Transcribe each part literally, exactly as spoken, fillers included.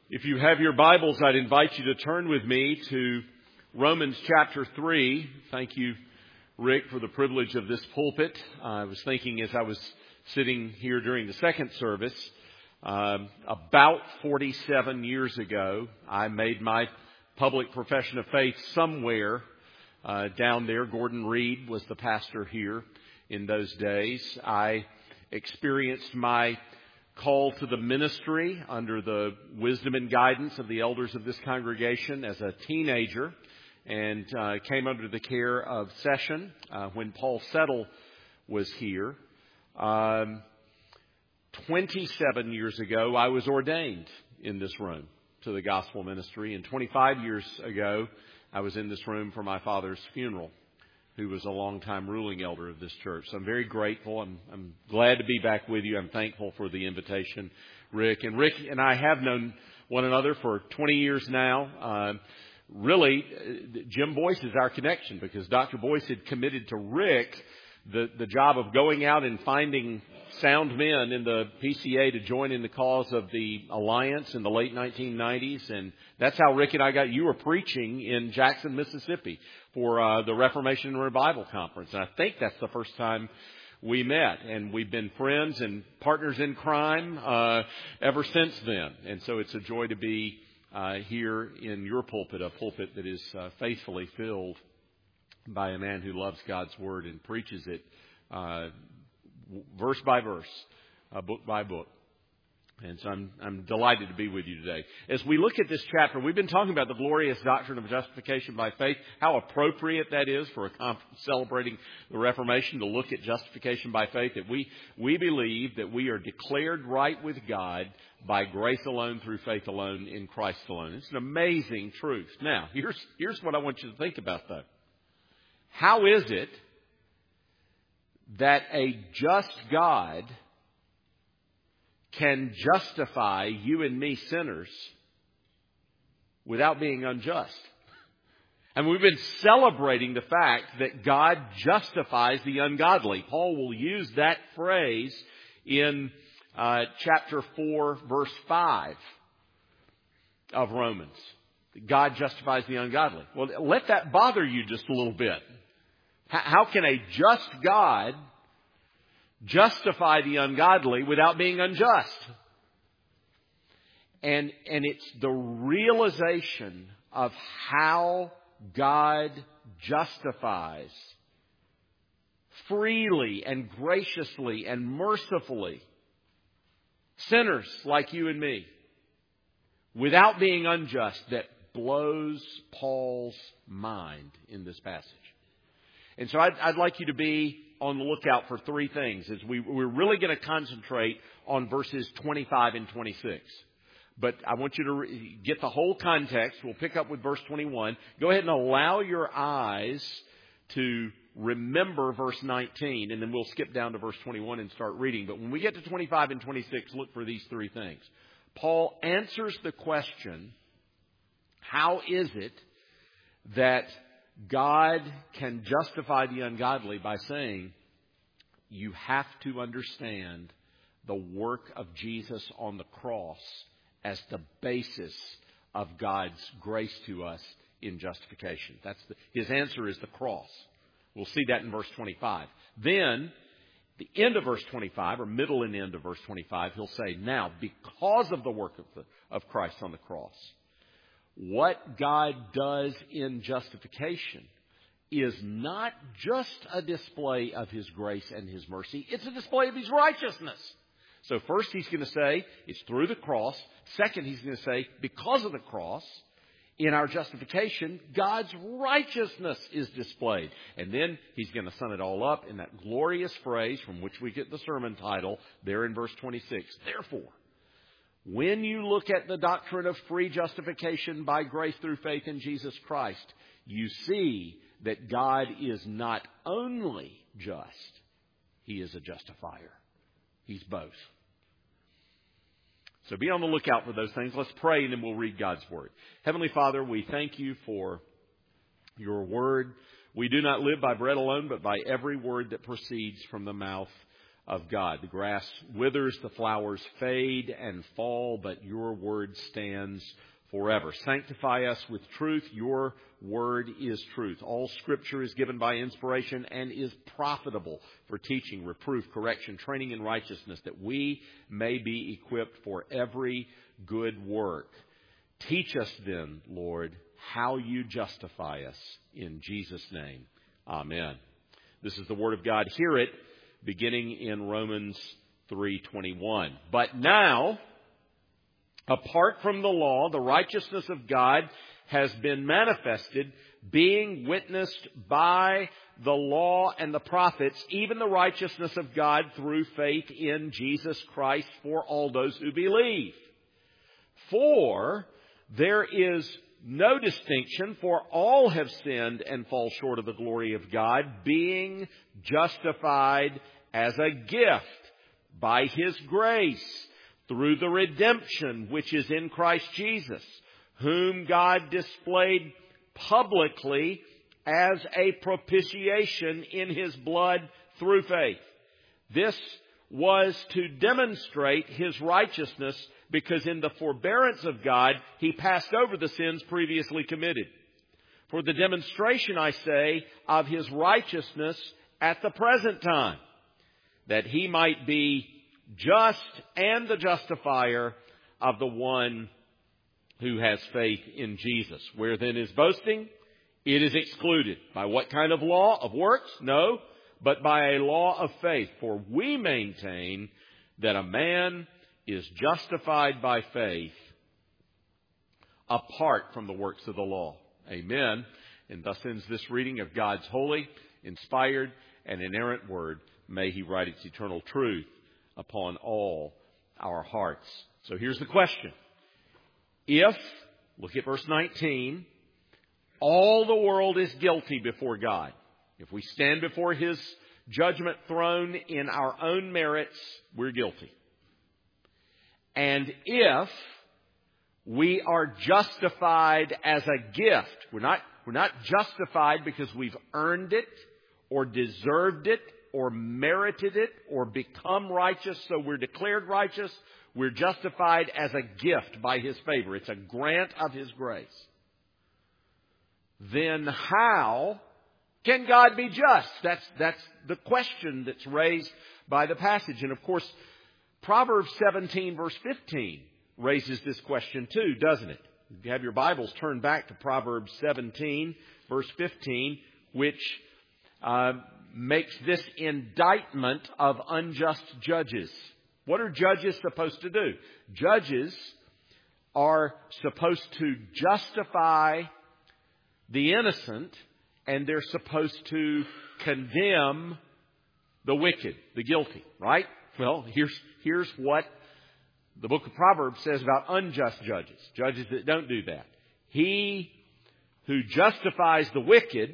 If you have your Bibles, I'd invite you to turn with me to Romans chapter three. Thank you, Rick, for the privilege of this pulpit. I was thinking as I was sitting here during the second service, um, about forty-seven years ago, I made my public profession of faith somewhere uh, down there. Gordon Reed was the pastor here in those days. I experienced my call to the ministry under the wisdom and guidance of the elders of this congregation as a teenager, and uh, came under the care of Session uh, when Paul Settle was here. Um, twenty-seven years ago, I was ordained in this room to the gospel ministry, and twenty-five years ago, I was in this room for my father's funeral, who was a longtime ruling elder of this church. So I'm very grateful. I'm, I'm glad to be back with you. I'm thankful for the invitation, Rick. And Rick and I have known one another for twenty years now. Uh, really, Jim Boyce is our connection, because Doctor Boyce had committed to Rick the, the job of going out and finding sound men in the P C A to join in the cause of the Alliance in the late nineteen nineties. And that's how Rick and I got, you were preaching in Jackson, Mississippi for uh, the Reformation and Revival Conference. And I think that's the first time we met. And we've been friends and partners in crime uh, ever since then. And so it's a joy to be uh, here in your pulpit, a pulpit that is uh, faithfully filled by a man who loves God's Word and preaches it uh verse by verse, uh, book by book. And so I'm, I'm delighted to be with you today. As we look at this chapter, we've been talking about the glorious doctrine of justification by faith, how appropriate that is for a conference celebrating the Reformation to look at justification by faith, that we, we believe that we are declared right with God by grace alone, through faith alone, in Christ alone. It's an amazing truth. Now, here's, here's what I want you to think about, though. How is it that a just God can justify you and me sinners without being unjust? And we've been celebrating the fact that God justifies the ungodly. Paul will use that phrase in uh, chapter four, verse five of Romans. God justifies the ungodly. Well, let that bother you just a little bit. How can a just God justify the ungodly without being unjust? And, and it's the realization of how God justifies freely and graciously and mercifully sinners like you and me without being unjust that blows Paul's mind in this passage. And so I'd, I'd like you to be on the lookout for three things. As we, we're really going to concentrate on verses twenty-five and twenty-six. But I want you to re- get the whole context. We'll pick up with verse twenty-one. Go ahead and allow your eyes to remember verse nineteen, and then we'll skip down to verse twenty-one and start reading. But when we get to twenty-five and twenty-six, look for these three things. Paul answers the question, how is it that God can justify the ungodly, by saying you have to understand the work of Jesus on the cross as the basis of God's grace to us in justification. That's the, his answer is the cross. We'll see that in verse twenty-five. Then, the end of verse twenty-five, or middle and end of verse twenty-five, he'll say, now, because of the work of, the, of Christ on the cross, what God does in justification is not just a display of His grace and His mercy. It's a display of His righteousness. So first he's going to say it's through the cross. Second, he's going to say because of the cross, in our justification, God's righteousness is displayed. And then he's going to sum it all up in that glorious phrase from which we get the sermon title there in verse twenty-six. Therefore, when you look at the doctrine of free justification by grace through faith in Jesus Christ, you see that God is not only just, He is a justifier. He's both. So be on the lookout for those things. Let's pray and then we'll read God's Word. Heavenly Father, we thank you for your Word. We do not live by bread alone, but by every word that proceeds from the mouth of God. The grass withers, the flowers fade and fall, but your word stands forever. Sanctify us with truth. Your word is truth. All Scripture is given by inspiration and is profitable for teaching, reproof, correction, training in righteousness, that we may be equipped for every good work. Teach us then, Lord, how you justify us. In Jesus' name, amen. This is the word of God. Hear it, beginning in Romans three twenty-one. But now, apart from the law, the righteousness of God has been manifested, being witnessed by the law and the prophets, even the righteousness of God through faith in Jesus Christ for all those who believe. For there is no distinction, for all have sinned and fall short of the glory of God, being justified as a gift by His grace through the redemption which is in Christ Jesus, whom God displayed publicly as a propitiation in His blood through faith. This was to demonstrate His righteousness, because in the forbearance of God, He passed over the sins previously committed. For the demonstration, I say, of His righteousness at the present time, that He might be just and the justifier of the one who has faith in Jesus. Where then is boasting? It is excluded. By what kind of law? Of works? No, but by a law of faith. For we maintain that a man is justified by faith apart from the works of the law. Amen. And thus ends this reading of God's holy, inspired, and inerrant word. May He write its eternal truth upon all our hearts. So here's the question. If, look at verse nineteen, all the world is guilty before God, if we stand before His judgment throne in our own merits, we're guilty. And if we are justified as a gift, we're not, we're not justified because we've earned it or deserved it or merited it or become righteous, so we're declared righteous. We're justified as a gift by His favor. It's a grant of His grace. Then how can God be just? That's, that's the question that's raised by the passage. And of course, Proverbs seventeen verse fifteen raises this question too, doesn't it? If you have your Bibles, turn back to Proverbs seventeen verse fifteen, which uh, makes this indictment of unjust judges. What are judges supposed to do? Judges are supposed to justify the innocent, and they're supposed to condemn the wicked, the guilty, right? Well, here's, here's what the book of Proverbs says about unjust judges, judges that don't do that. He who justifies the wicked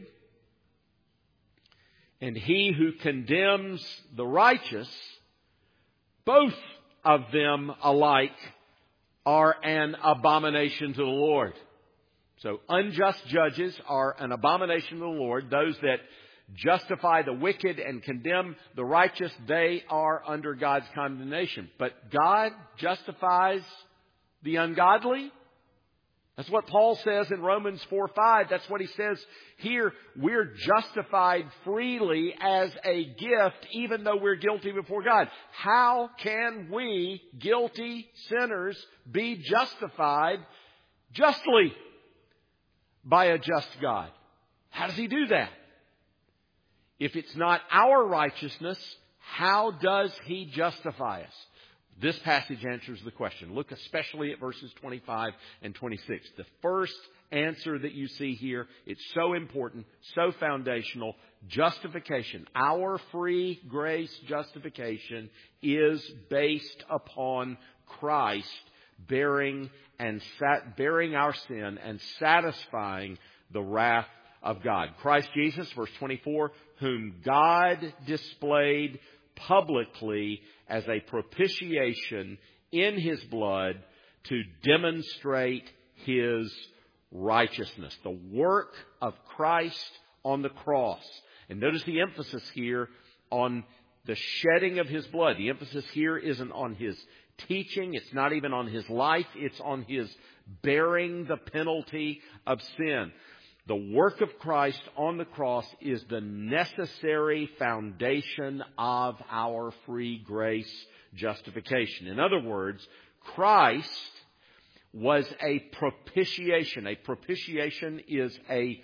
and he who condemns the righteous, both of them alike are an abomination to the Lord. So unjust judges are an abomination to the Lord. Those that justify the wicked and condemn the righteous, they are under God's condemnation. But God justifies the ungodly. That's what Paul says in Romans four five. That's what he says here. We're justified freely as a gift, even though we're guilty before God. How can we, guilty sinners, be justified justly by a just God? How does He do that? If it's not our righteousness, how does He justify us? This passage answers the question. Look especially at verses twenty-five and twenty-six. The first answer that you see here, it's so important, so foundational. Justification, our free grace justification, is based upon Christ bearing and sat, bearing our sin and satisfying the wrath of God. Christ Jesus, verse twenty-four, whom God displayed publicly as a propitiation in His blood to demonstrate His righteousness. The work of Christ on the cross. And notice the emphasis here on the shedding of His blood. The emphasis here isn't on His teaching. It's not even on His life. It's on His bearing the penalty of sin. The work of Christ on the cross is the necessary foundation of our free grace justification. In other words, Christ was a propitiation. A propitiation is a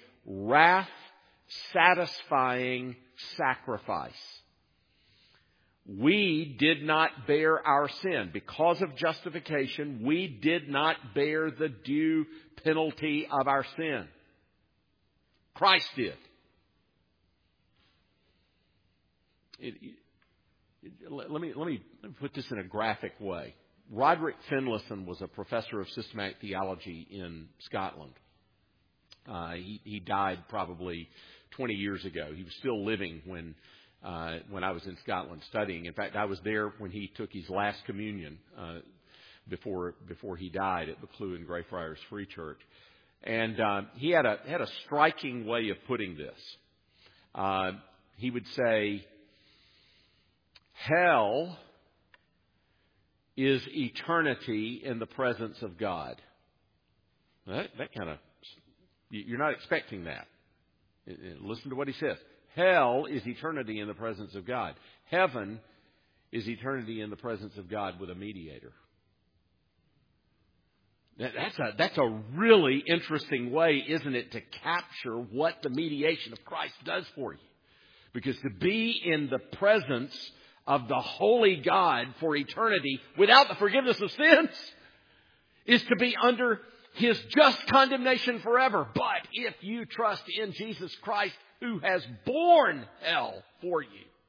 wrath-satisfying sacrifice. We did not bear our sin. Because of justification, we did not bear the due penalty of our sin. Christ did. It, it, let me, let me put this in a graphic way. Roderick Finlayson was a professor of systematic theology in Scotland. Uh, he, he died probably twenty years ago. He was still living when uh, when I was in Scotland studying. In fact, I was there when he took his last communion uh, before before he died at Buccleuch Greyfriars Free Church. And uh, he had a had a striking way of putting this. Uh, he would say, "Hell is eternity in the presence of God." That, that kind of, you're not expecting that. Listen to what he says. Hell is eternity in the presence of God. Heaven is eternity in the presence of God with a mediator. That's a, that's a really interesting way, isn't it, to capture what the mediation of Christ does for you. Because to be in the presence of the holy God for eternity without the forgiveness of sins is to be under His just condemnation forever. But if you trust in Jesus Christ, who has borne hell for you,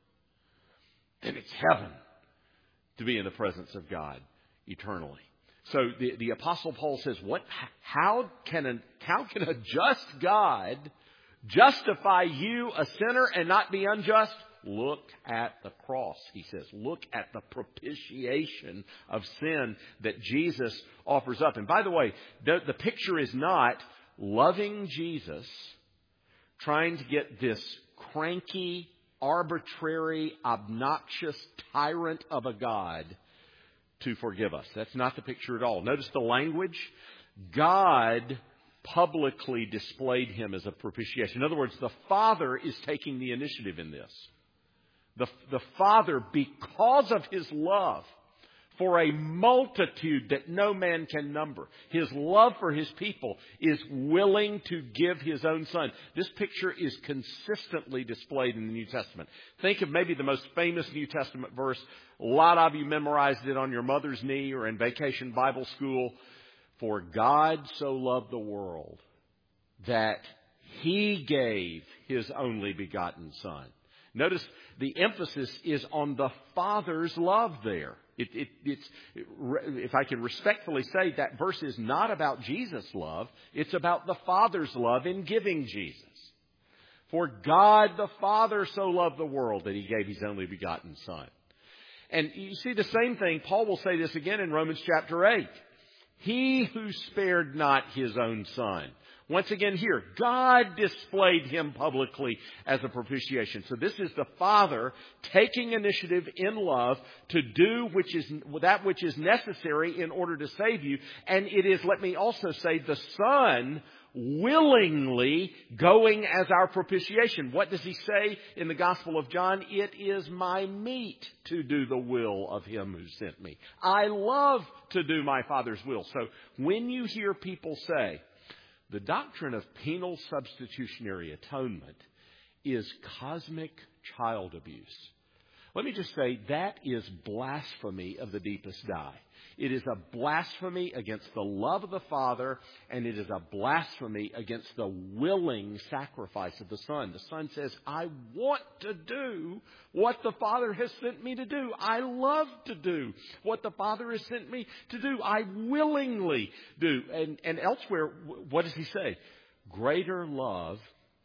then it's heaven to be in the presence of God eternally. So the, the Apostle Paul says, "What? How can a, how can a just God justify you, a sinner, and not be unjust? Look at the cross," he says. Look at the propitiation of sin that Jesus offers up. And by the way, the, the picture is not loving Jesus, trying to get this cranky, arbitrary, obnoxious tyrant of a God to forgive us. That's not the picture at all. Notice the language. God publicly displayed Him as a propitiation. In other words, the Father is taking the initiative in this. The, the Father, because of His love for a multitude that no man can number, His love for His people, is willing to give His own Son. This picture is consistently displayed in the New Testament. Think of maybe the most famous New Testament verse. A lot of you memorized it on your mother's knee or in vacation Bible school. For God so loved the world that He gave His only begotten Son. Notice the emphasis is on the Father's love there. It, it, it's, if I can respectfully say, that verse is not about Jesus' love. It's about the Father's love in giving Jesus. For God the Father so loved the world that He gave His only begotten Son. And you see the same thing. Paul will say this again in Romans chapter eight. He who spared not His own Son. Once again here, God displayed Him publicly as a propitiation. So this is the Father taking initiative in love to do which is that which is necessary in order to save you. And it is, let me also say, the Son willingly going as our propitiation. What does He say in the Gospel of John? It is my meat to do the will of Him who sent me. I love to do my Father's will. So when you hear people say, the doctrine of penal substitutionary atonement is cosmic child abuse, let me just say that is blasphemy of the deepest dye. It is a blasphemy against the love of the Father, and it is a blasphemy against the willing sacrifice of the Son. The Son says, I want to do what the Father has sent me to do. I love to do what the Father has sent me to do. I willingly do. And, and elsewhere, what does He say? Greater love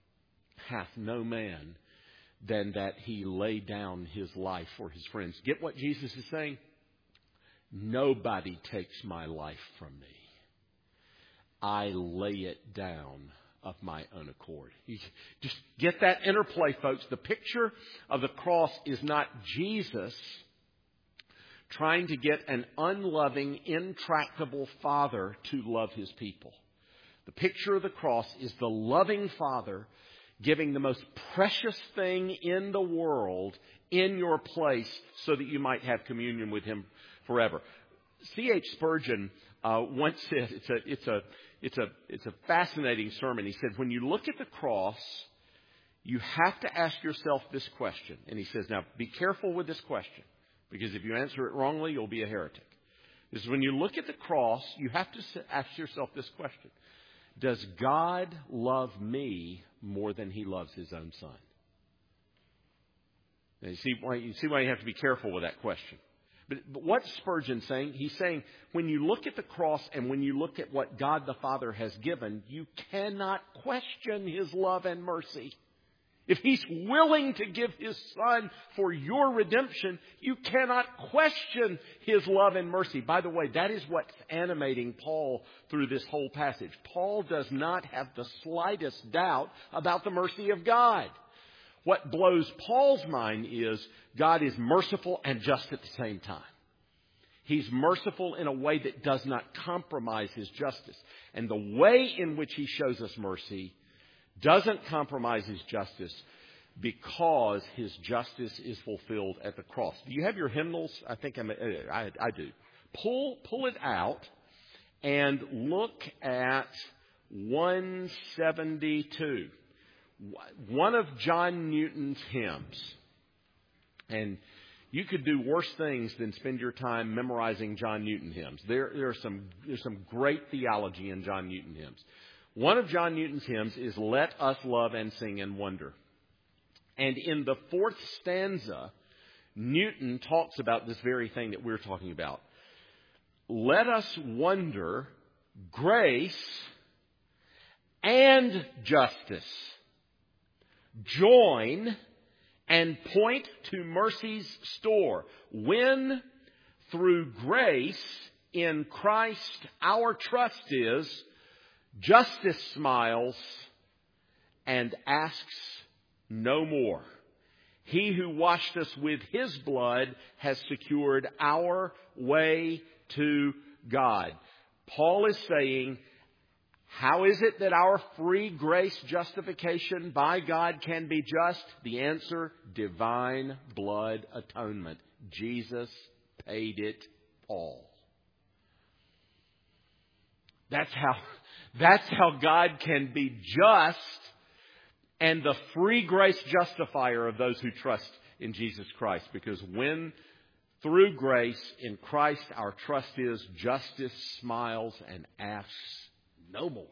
hath no man than that he lay down his life for his friends. Get what Jesus is saying? Nobody takes my life from me. I lay it down of my own accord. You just get that interplay, folks. The picture of the cross is not Jesus trying to get an unloving, intractable father to love his people. The picture of the cross is the loving Father giving the most precious thing in the world in your place so that you might have communion with him forever. C H Spurgeon uh, once said, it's a, it's a, it's a, it's a fascinating sermon. He said, when you look at the cross, you have to ask yourself this question. And he says, now be careful with this question, because if you answer it wrongly, you'll be a heretic. Because when you look at the cross, you have to ask yourself this question. Does God love me more than he loves his own son? Now you see why you see why you have to be careful with that question. But, but what's Spurgeon saying? He's saying when you look at the cross and when you look at what God the Father has given, you cannot question his love and mercy. If he's willing to give his son for your redemption, you cannot question his love and mercy. By the way, that is what's animating Paul through this whole passage. Paul does not have the slightest doubt about the mercy of God. What blows Paul's mind is God is merciful and just at the same time. He's merciful in a way that does not compromise his justice. And the way in which he shows us mercy doesn't compromise his justice because his justice is fulfilled at the cross. Do you have your hymnals? I think I'm, I, I do. Pull, pull it out and look at one seventy-two. One of John Newton's hymns. And you could do worse things than spend your time memorizing John Newton hymns. There, there are some, there's some great theology in John Newton hymns. One of John Newton's hymns is Let Us Love and Sing and Wonder. And in the fourth stanza, Newton talks about this very thing that we're talking about. Let us wonder grace and justice. Join and point to mercy's store. When through grace in Christ our trust is, justice smiles and asks no more. He who washed us with his blood has secured our way to God. Paul is saying, how is it that our free grace justification by God can be just? The answer, divine blood atonement. Jesus paid it all. That's how... That's how God can be just and the free grace justifier of those who trust in Jesus Christ. Because when through grace in Christ our trust is, justice smiles and asks no more.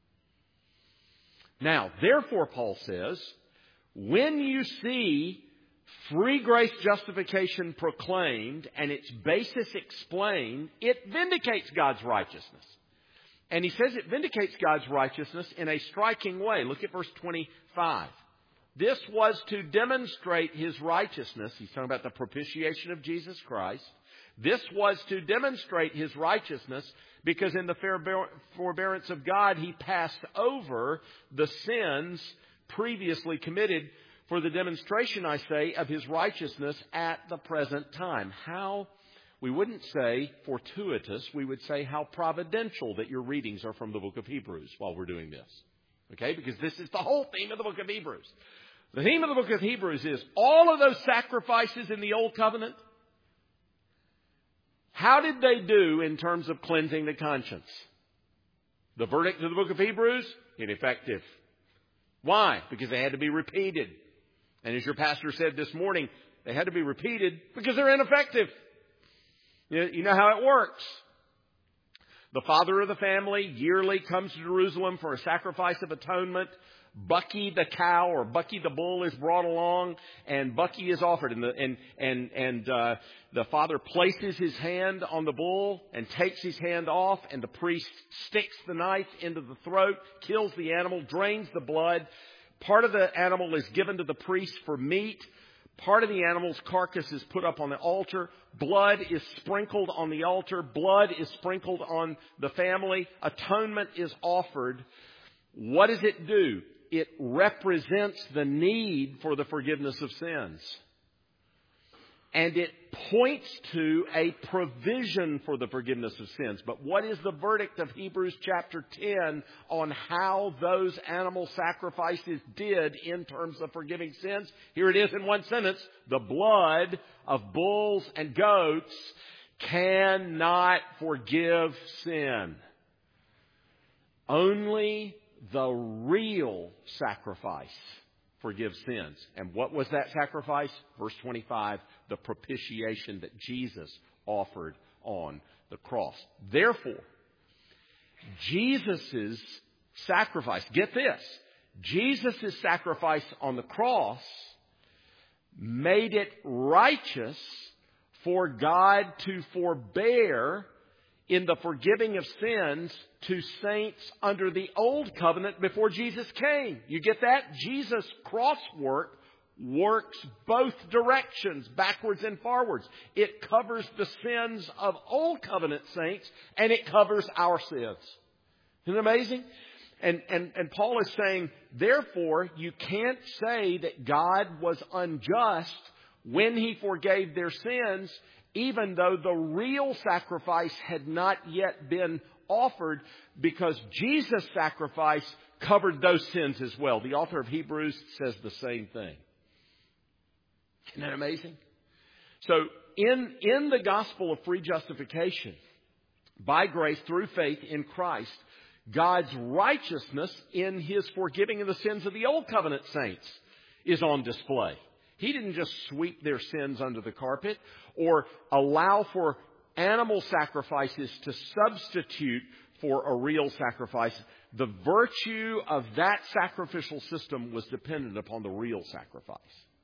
Now, therefore, Paul says, when you see free grace justification proclaimed and its basis explained, it vindicates God's righteousness. And he says it vindicates God's righteousness in a striking way. Look at verse twenty-five. This was to demonstrate his righteousness. He's talking about the propitiation of Jesus Christ. This was to demonstrate his righteousness because in the forbearance of God, he passed over the sins previously committed for the demonstration, I say, of his righteousness at the present time. How? We wouldn't say fortuitous. We would say how providential that your readings are from the book of Hebrews while we're doing this. Okay? Because this is the whole theme of the book of Hebrews. The theme of the book of Hebrews is all of those sacrifices in the Old Covenant. How did they do in terms of cleansing the conscience? The verdict of the book of Hebrews? Ineffective. Why? Because they had to be repeated. And as your pastor said this morning, they had to be repeated because they're ineffective. You know how it works. The father of the family yearly comes to Jerusalem for a sacrifice of atonement. Bucky the cow or Bucky the bull is brought along, and Bucky is offered. And the, and and and uh, the father places his hand on the bull and takes his hand off, and the priest sticks the knife into the throat, kills the animal, drains the blood. Part of the animal is given to the priest for meat. Part of the animal's carcass is put up on the altar. Blood is sprinkled on the altar. Blood is sprinkled on the family. Atonement is offered. What does it do? It represents the need for the forgiveness of sins. And it points to a provision for the forgiveness of sins. But what is the verdict of Hebrews chapter ten on how those animal sacrifices did in terms of forgiving sins? Here it is in one sentence. The blood of bulls and goats cannot forgive sin. Only the real sacrifice forgives sins. And what was that sacrifice? Verse twenty-five, the propitiation that Jesus offered on the cross. Therefore, Jesus' sacrifice, get this, Jesus' sacrifice on the cross made it righteous for God to forbear in the forgiving of sins to saints under the old covenant before Jesus came. You get that? Jesus' cross work works both directions, backwards and forwards. It covers the sins of old covenant saints, and it covers our sins. Isn't it amazing? And, and, and Paul is saying, therefore, you can't say that God was unjust when He forgave their sins, even though the real sacrifice had not yet been offered, because Jesus' sacrifice covered those sins as well. The author of Hebrews says the same thing. Isn't that amazing? So in, in the gospel of free justification, by grace through faith in Christ, God's righteousness in His forgiving of the sins of the old covenant saints is on display. He didn't just sweep their sins under the carpet or allow for animal sacrifices to substitute for a real sacrifice. The virtue of that sacrificial system was dependent upon the real sacrifice.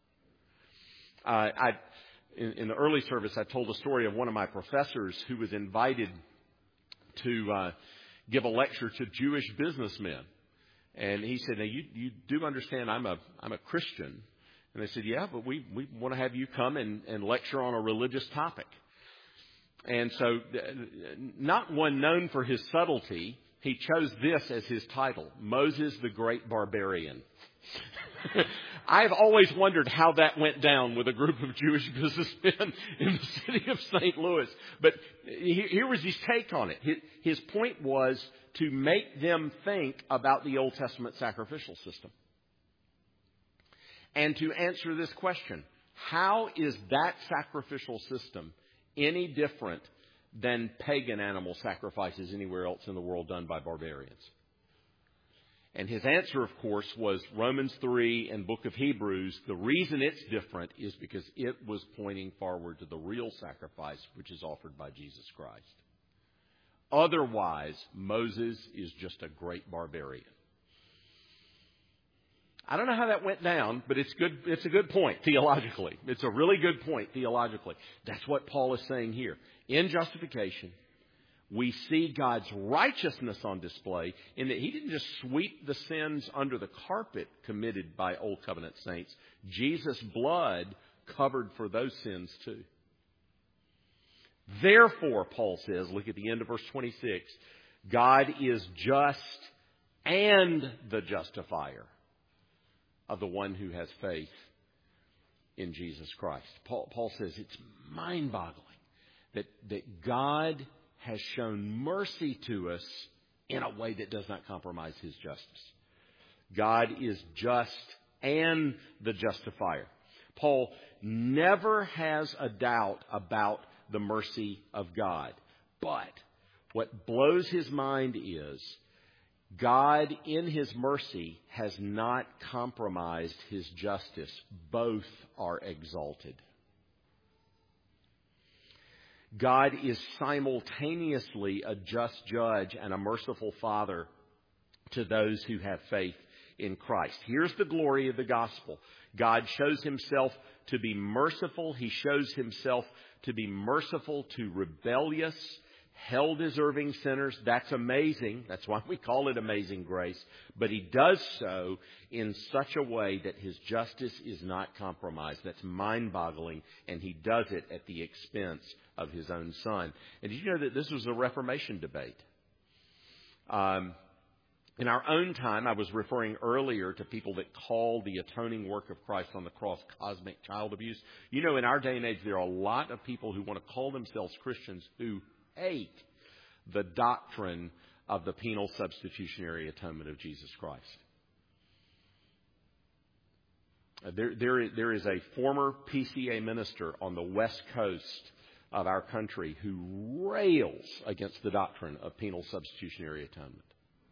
Uh, I, in, in the early service, I told a story of one of my professors who was invited to uh, give a lecture to Jewish businessmen. And he said, now you, you do understand I'm a, I'm a Christian. And they said, yeah, but we, we want to have you come and, and lecture on a religious topic. And so, not one known for his subtlety, he chose this as his title, Moses the Great Barbarian. I've always wondered how that went down with a group of Jewish businessmen in the city of Saint Louis. But here was his take on it. His point was to make them think about the Old Testament sacrificial system. And to answer this question, how is that sacrificial system any different than pagan animal sacrifices anywhere else in the world done by barbarians? And his answer, of course, was Romans three and Book of Hebrews. The reason it's different is because it was pointing forward to the real sacrifice, which is offered by Jesus Christ. Otherwise, Moses is just a great barbarian. I don't know how that went down, but it's good. It's a good point theologically. It's a really good point theologically. That's what Paul is saying here. In justification, we see God's righteousness on display in that He didn't just sweep the sins under the carpet committed by Old Covenant saints. Jesus' blood covered for those sins too. Therefore, Paul says, look at the end of verse twenty-six, God is just and the justifier of the one who has faith in Jesus Christ. Paul, Paul says it's mind-boggling that, that God has shown mercy to us in a way that does not compromise His justice. God is just and the justifier. Paul never has a doubt about the mercy of God. But what blows his mind is God, in His mercy, has not compromised His justice. Both are exalted. God is simultaneously a just judge and a merciful Father to those who have faith in Christ. Here's the glory of the gospel. God shows Himself to be merciful. He shows Himself to be merciful to rebellious, hell-deserving sinners. That's amazing. That's why we call it amazing grace. But He does so in such a way that His justice is not compromised. That's mind-boggling. And He does it at the expense of His own Son. And did you know that this was a Reformation debate? Um, In our own time, I was referring earlier to people that call the atoning work of Christ on the cross cosmic child abuse. You know, in our day and age, there are a lot of people who want to call themselves Christians who hate the doctrine of the penal substitutionary atonement of Jesus Christ. There, there, there is a former P C A minister on the west coast of our country who rails against the doctrine of penal substitutionary atonement.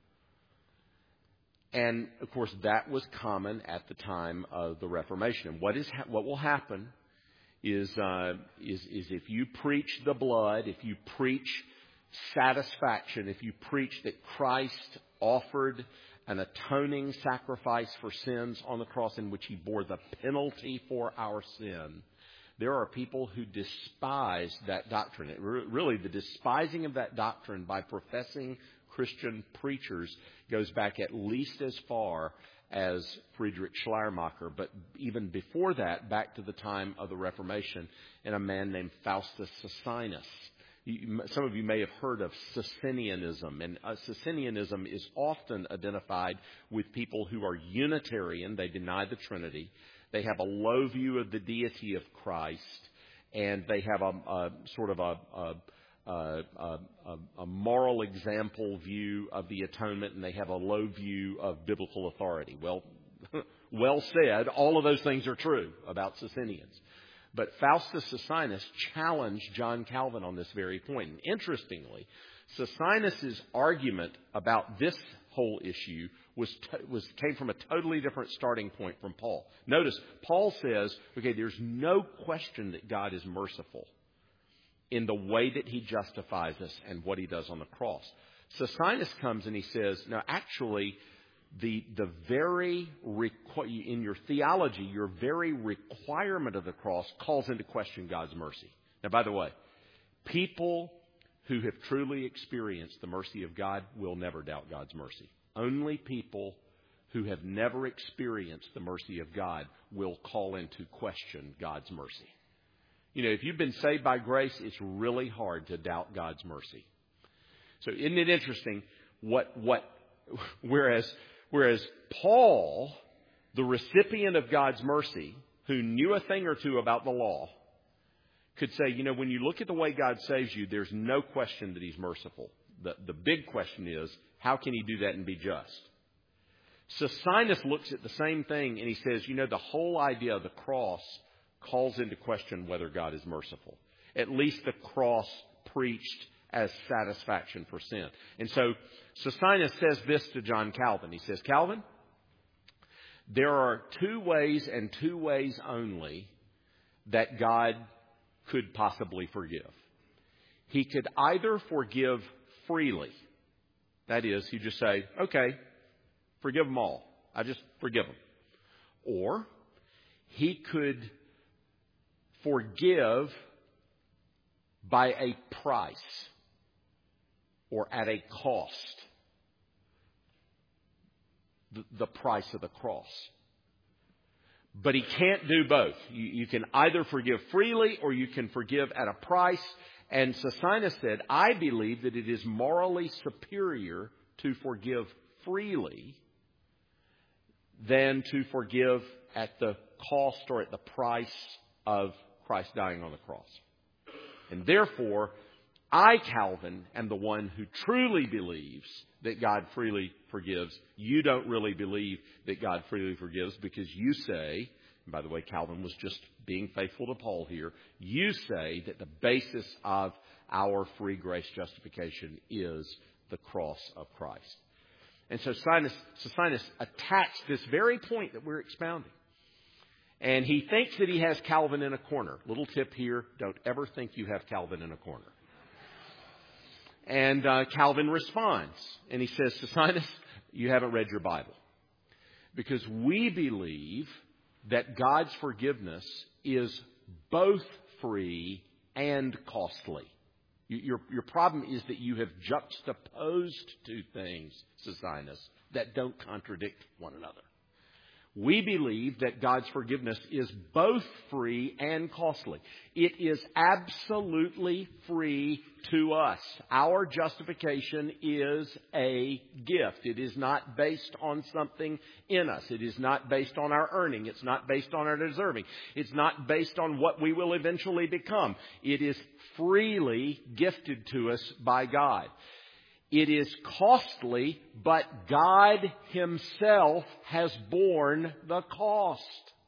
And, of course, that was common at the time of the Reformation. And what is ha- what will happen is, uh, is, is if you preach the blood, if you preach satisfaction, if you preach that Christ offered an atoning sacrifice for sins on the cross in which He bore the penalty for our sin, there are people who despise that doctrine. It re- really, the despising of that doctrine by professing Christian preachers goes back at least as far as Friedrich Schleiermacher, but even before that, back to the time of the Reformation, and a man named Faustus Socinus. You, some of you may have heard of Socinianism, and uh, Socinianism is often identified with people who are Unitarian. They deny the Trinity. They have a low view of the deity of Christ, and they have a, a sort of a, a Uh, a, a moral example view of the atonement, and they have a low view of biblical authority. Well, well said. All of those things are true about Socinians. But Faustus Socinus challenged John Calvin on this very point. And interestingly, Socinus' argument about this whole issue was, to, was came from a totally different starting point from Paul. Notice, Paul says, okay, there's no question that God is merciful in the way that He justifies us and what He does on the cross. Socinus comes and he says, no, actually, the the very, requ- in your theology, your very requirement of the cross calls into question God's mercy. Now, by the way, people who have truly experienced the mercy of God will never doubt God's mercy. Only people who have never experienced the mercy of God will call into question God's mercy. You know, if you've been saved by grace, it's really hard to doubt God's mercy. So isn't it interesting what, what, whereas, whereas Paul, the recipient of God's mercy, who knew a thing or two about the law, could say, you know, when you look at the way God saves you, there's no question that He's merciful. The, the big question is, how can He do that and be just? Socinus looks at the same thing and he says, you know, the whole idea of the cross calls into question whether God is merciful. At least the cross preached as satisfaction for sin. And so Socinus says this to John Calvin. He says, Calvin, there are two ways and two ways only that God could possibly forgive. He could either forgive freely. That is, you just say, okay, forgive them all. I just forgive them. Or He could forgive by a price or at a cost. The, the price of the cross. But He can't do both. You, you can either forgive freely or you can forgive at a price. And Socinus said, I believe that it is morally superior to forgive freely than to forgive at the cost or at the price of Christ dying on the cross. And therefore, I, Calvin, am the one who truly believes that God freely forgives. You don't really believe that God freely forgives because you say, and by the way, Calvin was just being faithful to Paul here, you say that the basis of our free grace justification is the cross of Christ. And so Socinus, Socinus attacks this very point that we're expounding. And he thinks that he has Calvin in a corner. Little tip here, don't ever think you have Calvin in a corner. And uh, Calvin responds, and he says, Socinus, you haven't read your Bible. Because we believe that God's forgiveness is both free and costly. Your, your problem is that you have juxtaposed two things, Socinus, that don't contradict one another. We believe that God's forgiveness is both free and costly. It is absolutely free to us. Our justification is a gift. It is not based on something in us. It is not based on our earning. It's not based on our deserving. It's not based on what we will eventually become. It is freely gifted to us by God. It is costly, but God Himself has borne the cost.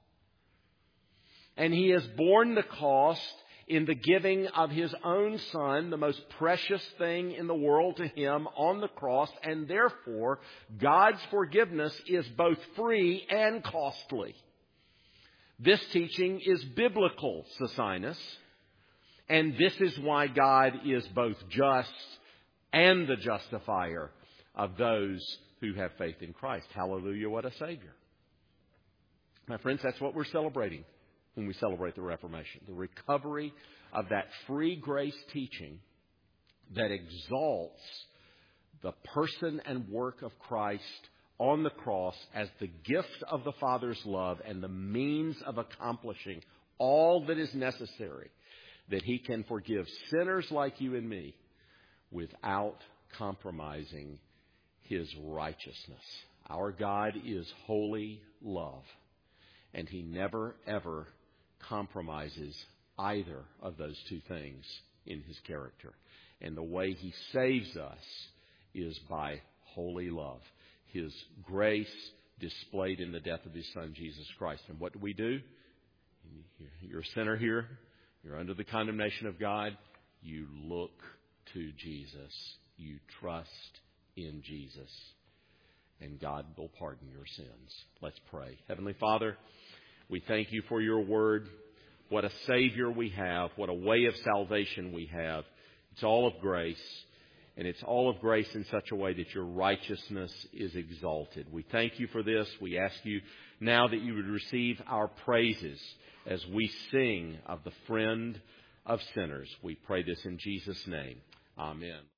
And He has borne the cost in the giving of His own Son, the most precious thing in the world to Him, on the cross. And therefore, God's forgiveness is both free and costly. This teaching is biblical, Socinus. And this is why God is both just and the justifier of those who have faith in Christ. Hallelujah, what a Savior. My friends, that's what we're celebrating when we celebrate the Reformation. The recovery of that free grace teaching that exalts the person and work of Christ on the cross as the gift of the Father's love and the means of accomplishing all that is necessary, that He can forgive sinners like you and me without compromising His righteousness. Our God is holy love, and He never, ever compromises either of those two things in His character. And the way He saves us is by holy love. His grace displayed in the death of His Son, Jesus Christ. And what do we do? You're a sinner here. You're under the condemnation of God. You look to Jesus. You trust in Jesus. And God will pardon your sins. Let's pray. Heavenly Father, we thank You for Your word. What a Savior we have. What a way of salvation we have. It's all of grace. And it's all of grace in such a way that Your righteousness is exalted. We thank You for this. We ask You now that You would receive our praises as we sing of the friend of sinners. We pray this in Jesus' name. Amen.